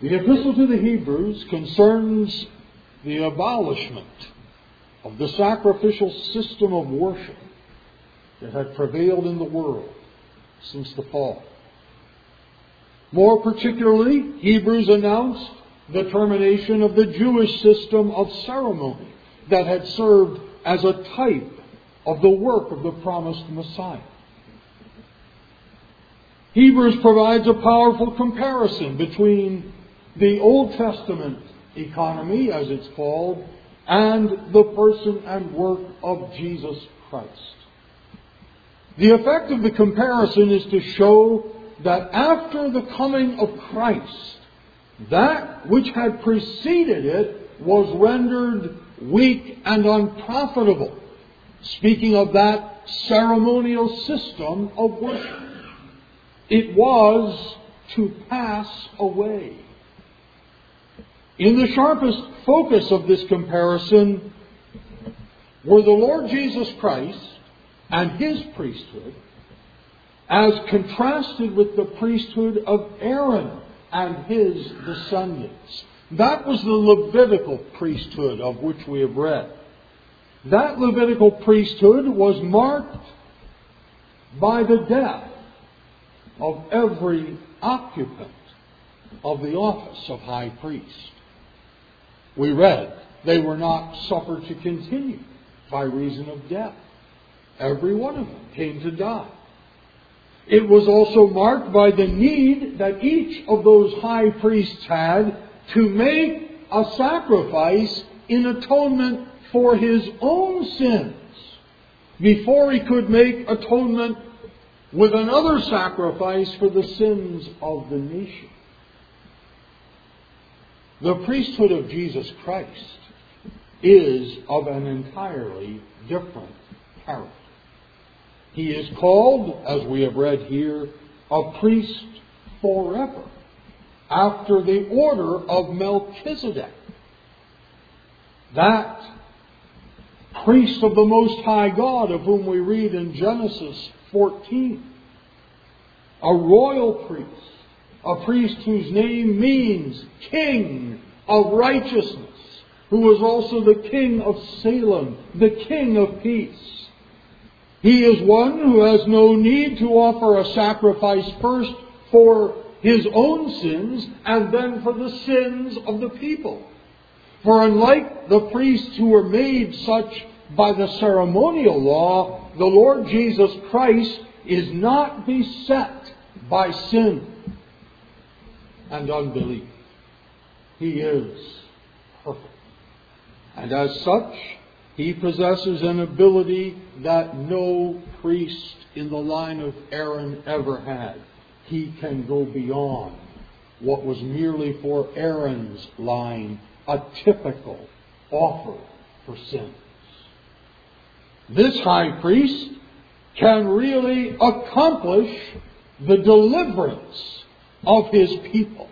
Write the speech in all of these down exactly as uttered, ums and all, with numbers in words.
The Epistle to the Hebrews concerns the abolishment of the sacrificial system of worship that had prevailed in the world since the fall. More particularly, Hebrews announced the termination of the Jewish system of ceremony that had served as a type of the work of the promised Messiah. Hebrews provides a powerful comparison between the Old Testament economy, as it's called, and the person and work of Jesus Christ. The effect of the comparison is to show that after the coming of Christ, that which had preceded it was rendered weak and unprofitable. Speaking of that ceremonial system of worship, it was to pass away. In the sharpest focus of this comparison were the Lord Jesus Christ and His priesthood, as contrasted with the priesthood of Aaron and his descendants. That was the Levitical priesthood of which we have read. That Levitical priesthood was marked by the death of every occupant of the office of high priest. We read they were not suffered to continue by reason of death. Every one of them came to die. It was also marked by the need that each of those high priests had to make a sacrifice in atonement for his own sins before he could make atonement with another sacrifice for the sins of the nation. The priesthood of Jesus Christ is of an entirely different character. He is called, as we have read here, a priest forever, after the order of Melchizedek. That priest of the Most High God, of whom we read in Genesis fourteen. A royal priest, a priest whose name means King of Righteousness, who was also the King of Salem, the King of Peace. He is one who has no need to offer a sacrifice first for his own sins and then for the sins of the people. For unlike the priests who were made such by the ceremonial law, the Lord Jesus Christ is not beset by sin and unbelief. He is perfect. And as such, He possesses an ability that no priest in the line of Aaron ever had. He can go beyond what was merely for Aaron's line a typical offer for sins. This high priest can really accomplish the deliverance of his people.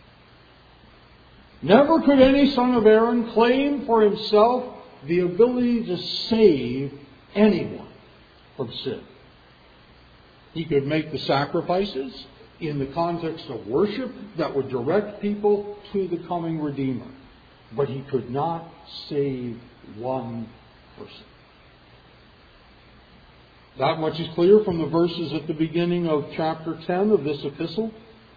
Never could any son of Aaron claim for himself the ability to save anyone from sin. He could make the sacrifices in the context of worship that would direct people to the coming Redeemer. But he could not save one person. That much is clear from the verses at the beginning of chapter ten of this epistle,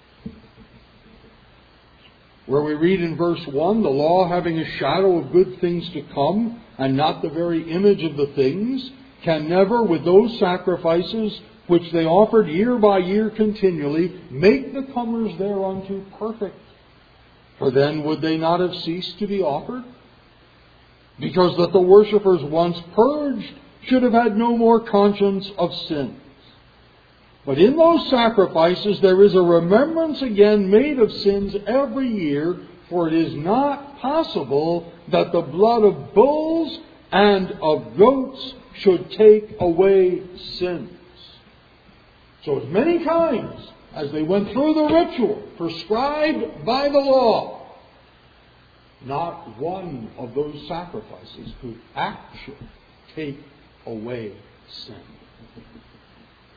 where we read in verse one, the law having a shadow of good things to come, and not the very image of the things, can never, with those sacrifices which they offered year by year continually, make the comers thereunto perfect. For then would they not have ceased to be offered? Because that the worshippers once purged should have had no more conscience of sins. But in those sacrifices there is a remembrance again made of sins every year, for it is not possible that the blood of bulls and of goats should take away sins. So as many times as they went through the ritual prescribed by the law, not one of those sacrifices could actually take away sin.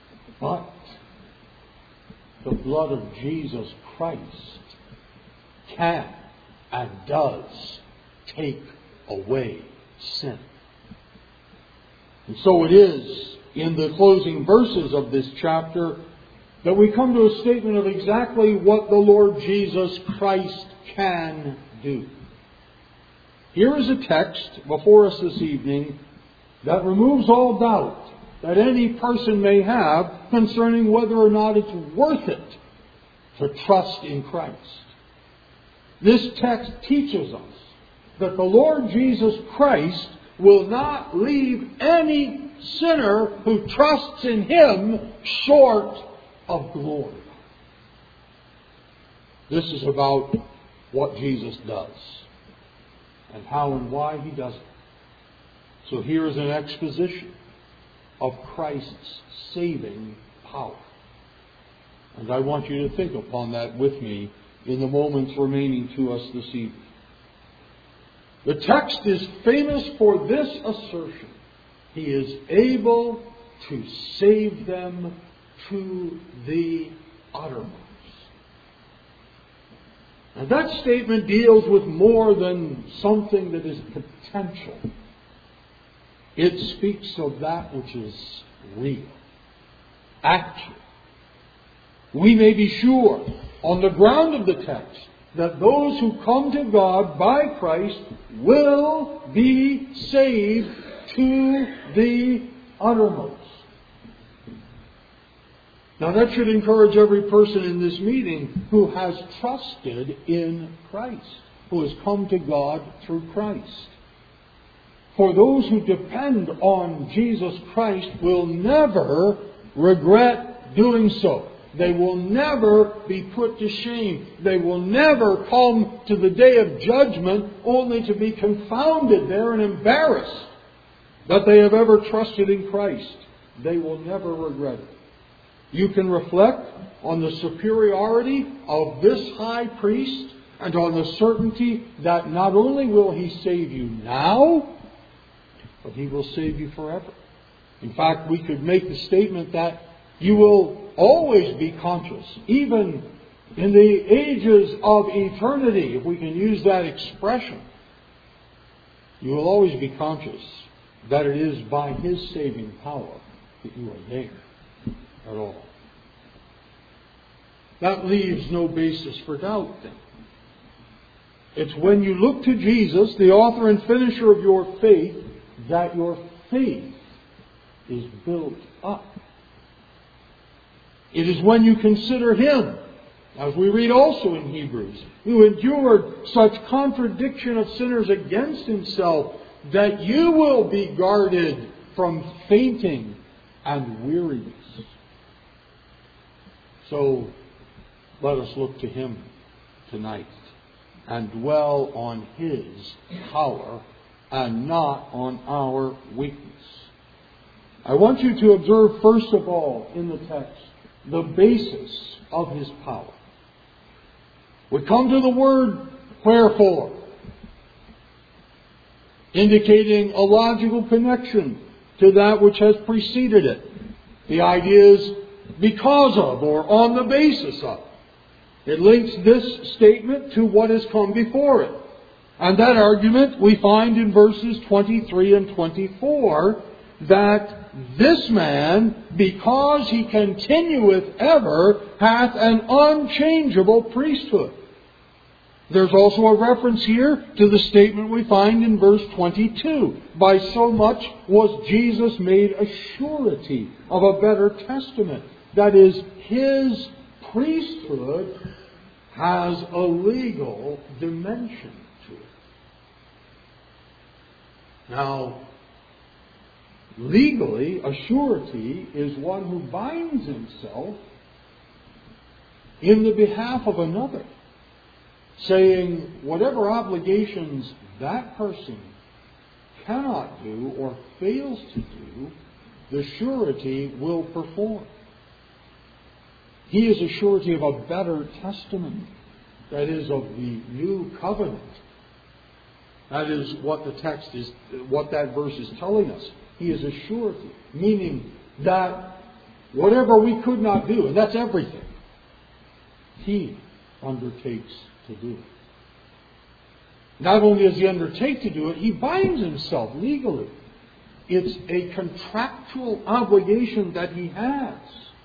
But the blood of Jesus Christ can and does take away sin. And so it is in the closing verses of this chapter that we come to a statement of exactly what the Lord Jesus Christ can do. Here is a text before us this evening that removes all doubt that any person may have concerning whether or not it's worth it to trust in Christ. This text teaches us that the Lord Jesus Christ will not leave any sinner who trusts in Him short of glory. This is about what Jesus does and how and why He does it. So here is an exposition of Christ's saving power. And I want you to think upon that with me in the moments remaining to us this evening. The text is famous for this assertion: He is able to save them to the uttermost. And that statement deals with more than something that is potential. It speaks of that which is real, actual. We may be sure, on the ground of the text, that those who come to God by Christ will be saved to the uttermost. Now that should encourage every person in this meeting who has trusted in Christ, who has come to God through Christ. For those who depend on Jesus Christ will never regret doing so. They will never be put to shame. They will never come to the day of judgment only to be confounded there and embarrassed that they have ever trusted in Christ. They will never regret it. You can reflect on the superiority of this high priest and on the certainty that not only will He save you now, but He will save you forever. In fact, we could make the statement that you will always be conscious, even in the ages of eternity, if we can use that expression. You will always be conscious that it is by His saving power that you are there at all. That leaves no basis for doubt then. It's when you look to Jesus, the author and finisher of your faith, that your faith is built up. It is when you consider Him, as we read also in Hebrews, who endured such contradiction of sinners against Himself, that you will be guarded from fainting and weariness. So, let us look to Him tonight and dwell on His power and not on our weakness. I want you to observe first of all in the text the basis of His power. We come to the word wherefore, indicating a logical connection to that which has preceded it. The idea is because of or on the basis of. It links this statement to what has come before it. And that argument we find in verses twenty-three and twenty-four, that this man, because he continueth ever, hath an unchangeable priesthood. There's also a reference here to the statement we find in verse twenty-two. By so much was Jesus made a surety of a better testament. That is, His priesthood has a legal dimension to it. Now, legally, a surety is one who binds himself in the behalf of another, saying whatever obligations that person cannot do or fails to do, the surety will perform. He is a surety of a better testament, that is, of the new covenant. That is what the text is, what that verse is telling us. He is a surety, meaning that whatever we could not do, and that's everything, He undertakes to do it. Not only does he undertake to do it, he binds himself legally. It's a contractual obligation that he has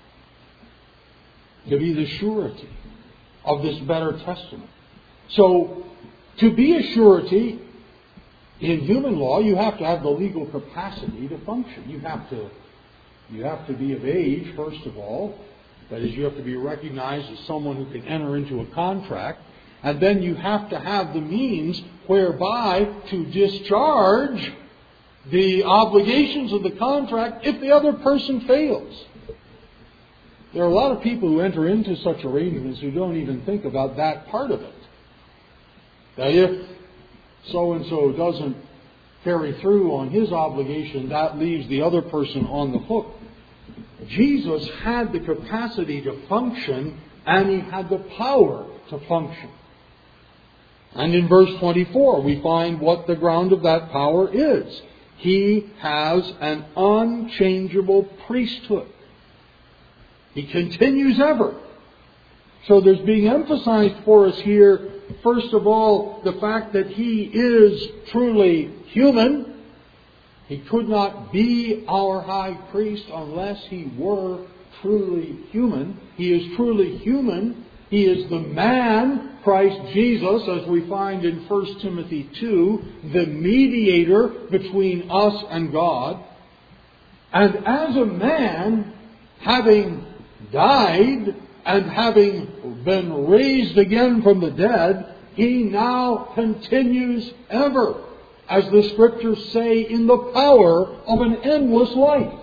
to be the surety of this better testament. So, to be a surety in human law, you have to have the legal capacity to function. You have to, you have to be of age, first of all. That is, you have to be recognized as someone who can enter into a contract. And then you have to have the means whereby to discharge the obligations of the contract if the other person fails. There are a lot of people who enter into such arrangements who don't even think about that part of it. That if so-and-so doesn't carry through on his obligation, that leaves the other person on the hook. Jesus had the capacity to function, and he had the power to function. And in verse twenty-four, we find what the ground of that power is. He has an unchangeable priesthood. He continues ever. So there's being emphasized for us here, first of all, the fact that he is truly human. He could not be our high priest unless he were truly human. He is truly human. He is the man, Christ Jesus, as we find in First Timothy two, the mediator between us and God. And as a man, having died and having been raised again from the dead, he now continues ever, as the Scriptures say, in the power of an endless life.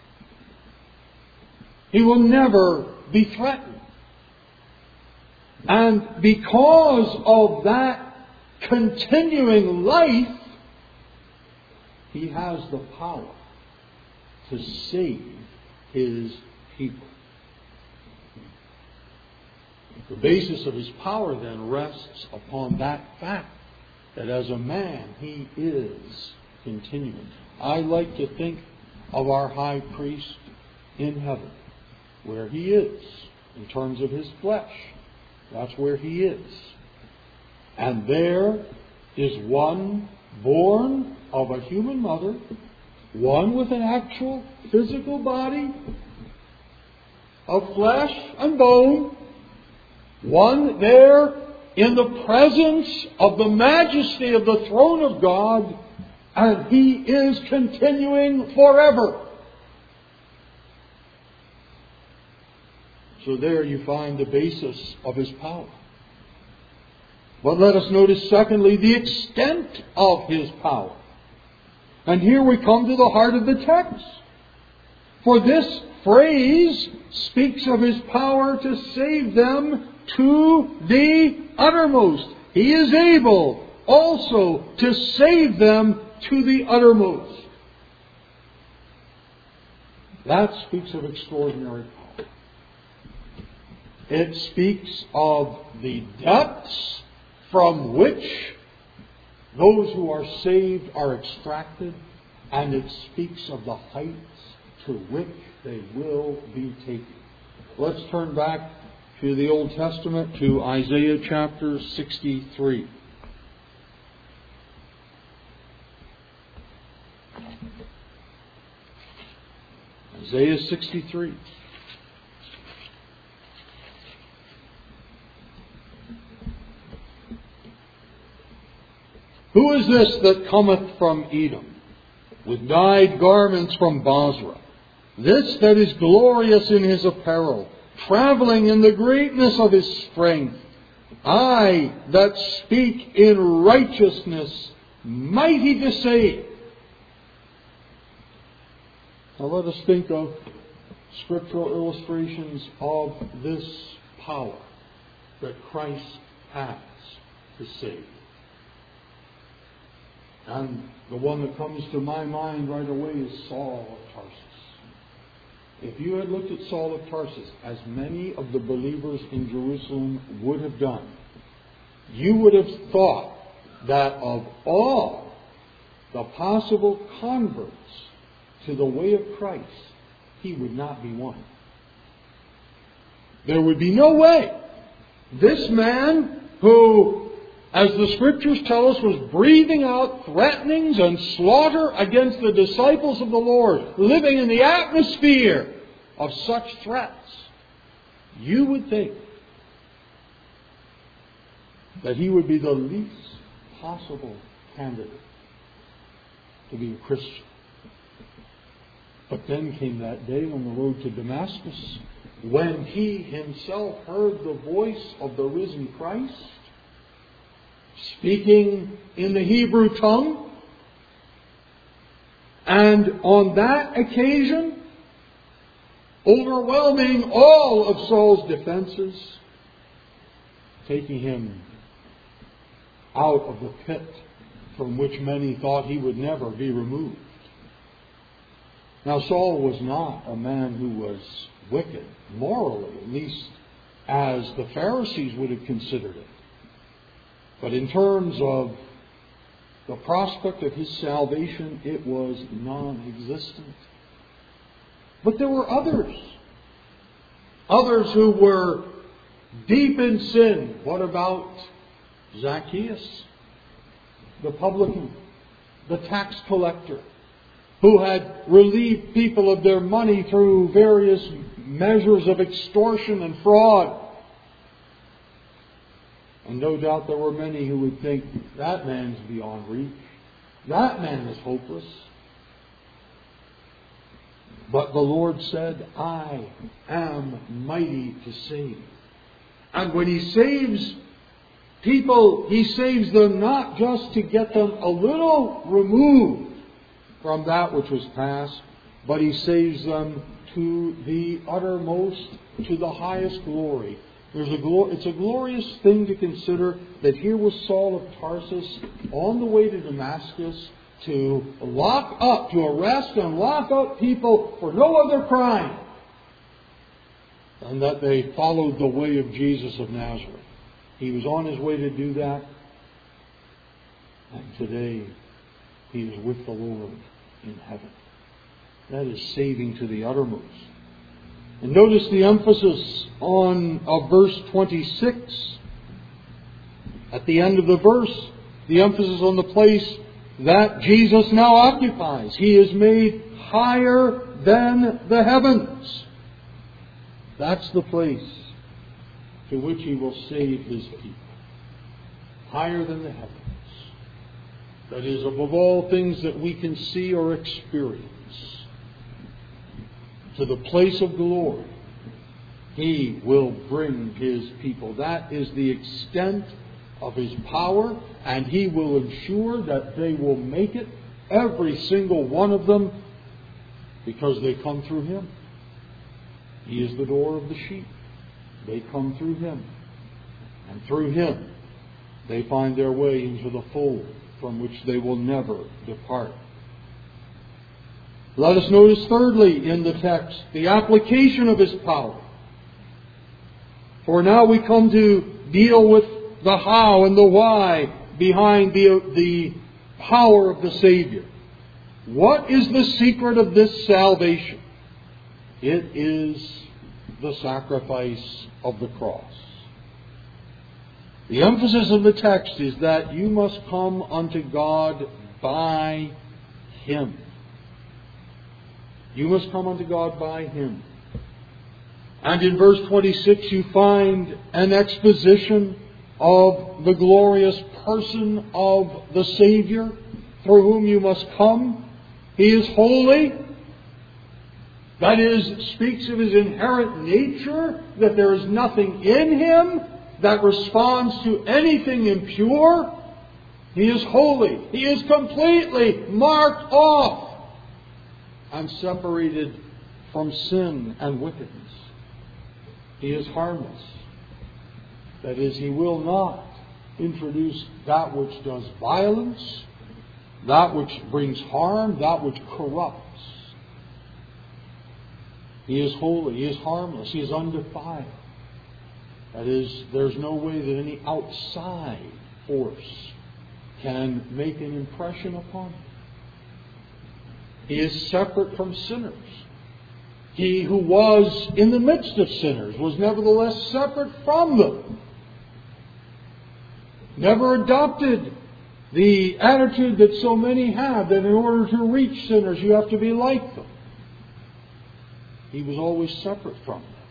He will never be threatened. And because of that continuing life, he has the power to save his people. The basis of his power then rests upon that fact that as a man he is continuing. I like to think of our high priest in heaven, where he is in terms of his flesh. That's where he is. And there is one born of a human mother, one with an actual physical body of flesh and bone, one there in the presence of the majesty of the throne of God, and he is continuing forever. So there you find the basis of his power. But let us notice, secondly, the extent of his power. And here we come to the heart of the text. For this phrase speaks of his power to save them to the uttermost. He is able also to save them to the uttermost. That speaks of extraordinary power. It speaks of the depths from which those who are saved are extracted, and it speaks of the heights to which they will be taken. Let's turn back to the Old Testament, to Isaiah chapter sixty-three. Isaiah sixty-three. Who is this that cometh from Edom, with dyed garments from Bozrah? This that is glorious in his apparel, traveling in the greatness of his strength. I that speak in righteousness, mighty to save. Now let us think of scriptural illustrations of this power that Christ has to save. And the one that comes to my mind right away is Saul of Tarsus. If you had looked at Saul of Tarsus, as many of the believers in Jerusalem would have done, you would have thought that of all the possible converts to the way of Christ, he would not be one. There would be no way. This man who as the Scriptures tell us, was breathing out threatenings and slaughter against the disciples of the Lord, living in the atmosphere of such threats, you would think that he would be the least possible candidate to be a Christian. But then came that day on the road to Damascus, when he himself heard the voice of the risen Christ, speaking in the Hebrew tongue. And on that occasion, overwhelming all of Saul's defenses, taking him out of the pit from which many thought he would never be removed. Now, Saul was not a man who was wicked, morally, at least as the Pharisees would have considered it. But in terms of the prospect of his salvation, it was non-existent. But there were others. Others who were deep in sin. What about Zacchaeus, the publican, the tax collector, who had relieved people of their money through various measures of extortion and fraud? And no doubt there were many who would think, that man's beyond reach. That man is hopeless. But the Lord said, I am mighty to save. And when He saves people, He saves them not just to get them a little removed from that which was past, but He saves them to the uttermost, to the highest glory. There's a glor- it's a glorious thing to consider that here was Saul of Tarsus on the way to Damascus to lock up, to arrest and lock up people for no other crime than that they followed the way of Jesus of Nazareth. He was on his way to do that, and today he is with the Lord in heaven. That is saving to the uttermost. And notice the emphasis on of verse twenty-six. At the end of the verse, the emphasis on the place that Jesus now occupies. He is made higher than the heavens. That's the place to which He will save His people. Higher than the heavens. That is, above all things that we can see or experience. To the place of glory, He will bring His people. That is the extent of His power, and He will ensure that they will make it, every single one of them, because they come through Him. He is the door of the sheep. They come through Him. And through Him, they find their way into the fold from which they will never depart. Let us notice thirdly in the text the application of His power. For now we come to deal with the how and the why behind the, the power of the Savior. What is the secret of this salvation? It is the sacrifice of the cross. The emphasis of the text is that you must come unto God by Him. You must come unto God by Him. And in verse twenty-six you find an exposition of the glorious person of the Savior through whom you must come. He is holy. That is, speaks of His inherent nature, that there is nothing in Him that responds to anything impure. He is holy. He is completely marked off and separated from sin and wickedness. He is harmless. That is, He will not introduce that which does violence, that which brings harm, that which corrupts. He is holy. He is harmless. He is undefiled. That is, there's no way that any outside force can make an impression upon Him. He is separate from sinners. He who was in the midst of sinners was nevertheless separate from them. never adopted the attitude that so many have, that in order to reach sinners you have to be like them. He was always separate from them.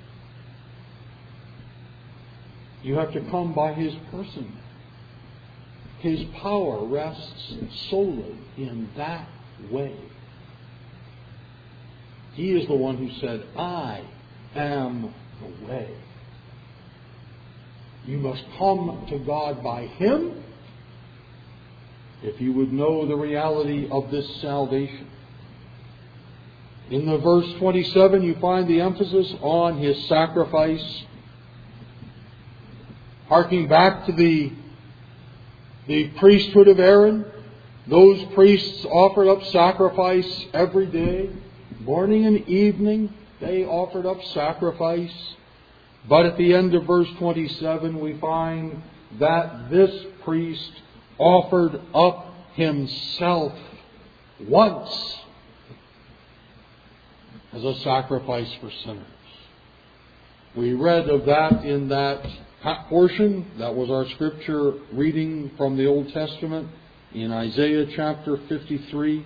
You have to come by His person. His power rests solely in that way. He is the one who said, I am the way. You must come to God by Him if you would know the reality of this salvation. In the verse twenty-seven, you find the emphasis on His sacrifice. Harking back to the, the priesthood of Aaron, those priests offered up sacrifice every day. Morning and evening, they offered up sacrifice. But at the end of verse twenty-seven, we find that this priest offered up himself once as a sacrifice for sinners. We read of that in that portion. That was our scripture reading from the Old Testament in Isaiah chapter fifty-three.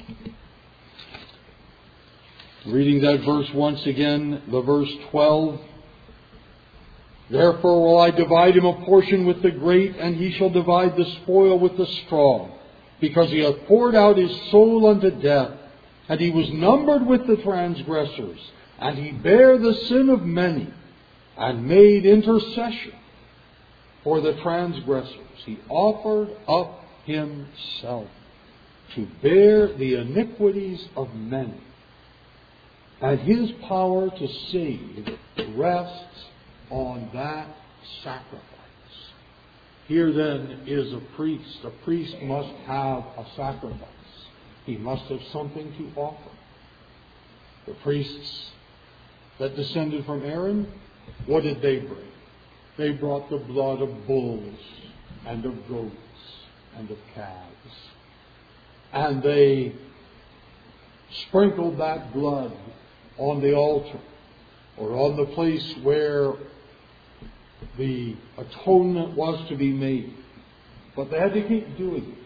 Reading that verse once again, the verse twelve. Therefore will I divide him a portion with the great, and he shall divide the spoil with the strong, because he hath poured out his soul unto death, and he was numbered with the transgressors, and he bare the sin of many, and made intercession for the transgressors. He offered up himself to bear the iniquities of many. And His power to save rests on that sacrifice. Here then is a priest. A priest must have a sacrifice. He must have something to offer. The priests that descended from Aaron, what did they bring? They brought the blood of bulls and of goats and of calves. And they sprinkled that blood on the altar or on the place where the atonement was to be made. But they had to keep doing it.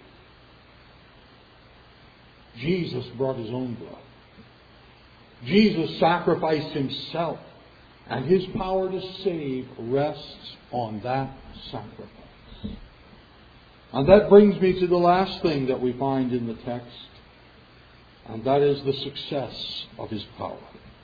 Jesus brought His own blood. Jesus sacrificed Himself, and His power to save rests on that sacrifice. And that brings me to the last thing that we find in the text, and that is the success of His power.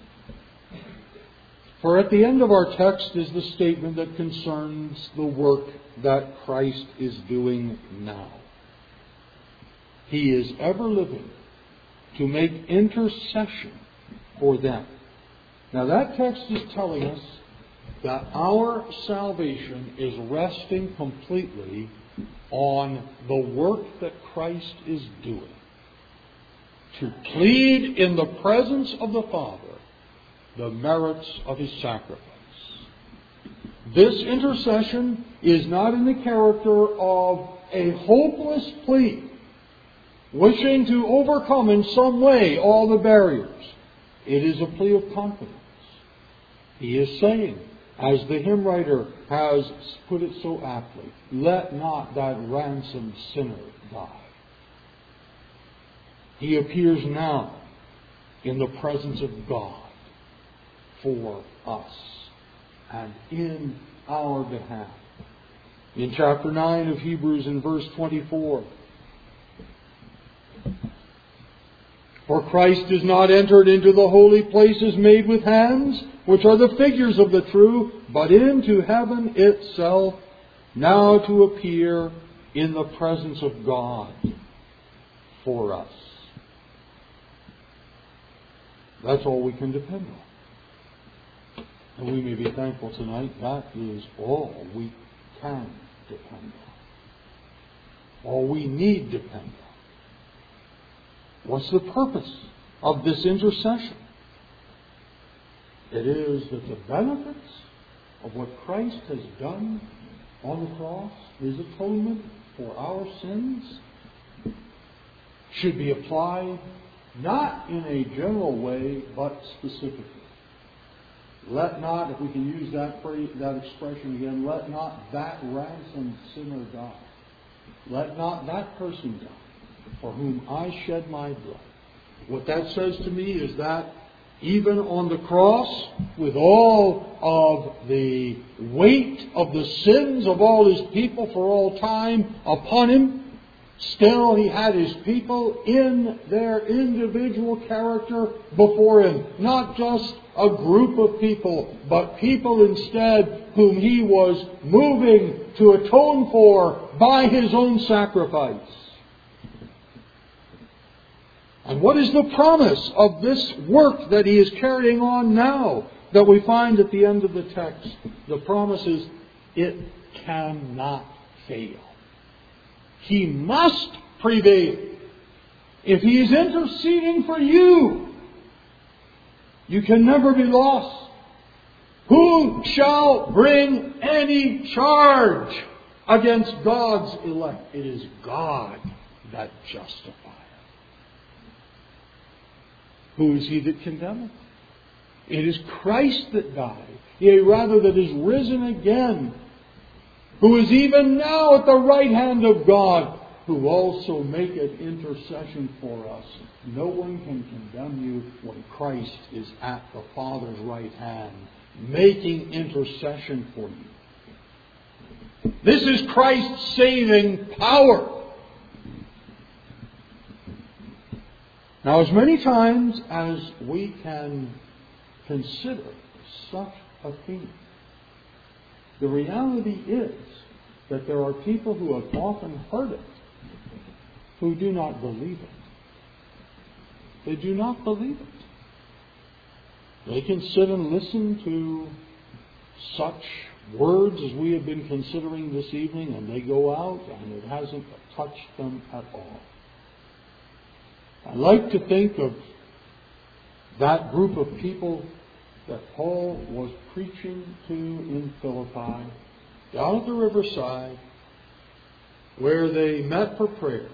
For at the end of our text is the statement that concerns the work that Christ is doing now. He is ever living to make intercession for them. Now that text is telling us that our salvation is resting completely on the work that Christ is doing to plead in the presence of the Father the merits of His sacrifice. This intercession is not in the character of a hopeless plea, wishing to overcome in some way all the barriers. It is a plea of confidence. He is saying, as the hymn writer has put it so aptly, let not that ransomed sinner die. He appears now in the presence of God for us and in our behalf. In chapter nine of Hebrews, in verse twenty-four, for Christ is not entered into the holy places made with hands, which are the figures of the true, but into heaven itself, now to appear in the presence of God for us. That's all we can depend on. And we may be thankful tonight that is all we can depend on. All we need depend on. What's the purpose of this intercession? It is that the benefits of what Christ has done on the cross, His atonement for our sins, should be applied not in a general way, but specifically. Let not, if we can use that phrase, that expression again, let not that ransomed sinner die. Let not that person die, for whom I shed my blood. What that says to me is that even on the cross, with all of the weight of the sins of all His people for all time upon Him, still He had His people in their individual character before Him. Not just a group of people, but people instead whom He was moving to atone for by His own sacrifice. And what is the promise of this work that He is carrying on now that we find at the end of the text? The promise is, it cannot fail. He must prevail. If He is interceding for you, you can never be lost. Who shall bring any charge against God's elect? It is God that justifies. Who is He that condemneth? It is Christ that died, yea, rather that is risen again, who is even now at the right hand of God, who also maketh intercession for us. No one can condemn you when Christ is at the Father's right hand, making intercession for you. This is Christ's saving power. Now, as many times as we can consider such a theme, the reality is that there are people who have often heard it who do not believe it. They do not believe it. They can sit and listen to such words as we have been considering this evening, and they go out and it hasn't touched them at all. I like to think of that group of people that Paul was preaching to in Philippi, down at the riverside, where they met for prayer.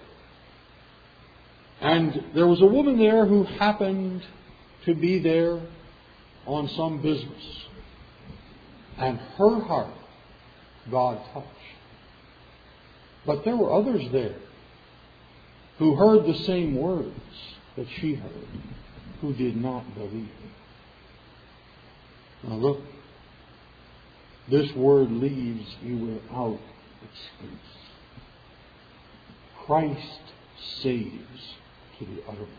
And there was a woman there who happened to be there on some business. And her heart God touched. But there were others there who heard the same words that she heard, who did not believe. Now look, this word leaves you without excuse. Christ saves to the uttermost.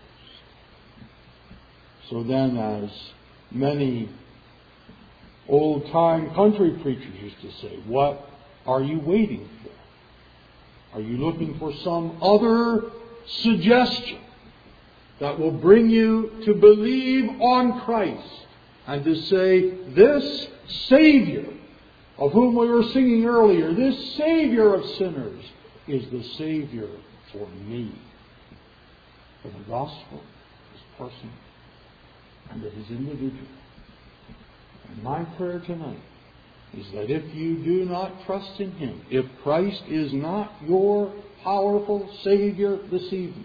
So then, as many old-time country preachers used to say, what are you waiting for? Are you looking for some other suggestion that will bring you to believe on Christ and to say, this Savior of whom we were singing earlier, this Savior of sinners is the Savior for me? For the gospel is personal and it is individual. And my prayer tonight is that if you do not trust in Him, if Christ is not your powerful Savior this evening,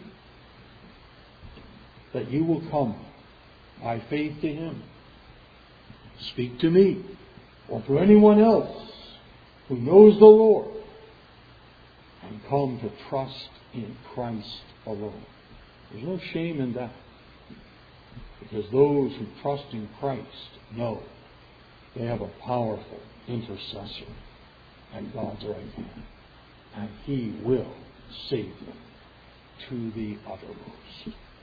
that you will come by faith to Him. Speak to me or to anyone else who knows the Lord and come to trust in Christ alone. There's no shame in that, because those who trust in Christ know they have a powerful intercessor at God's right hand, and He will save them to the uttermost.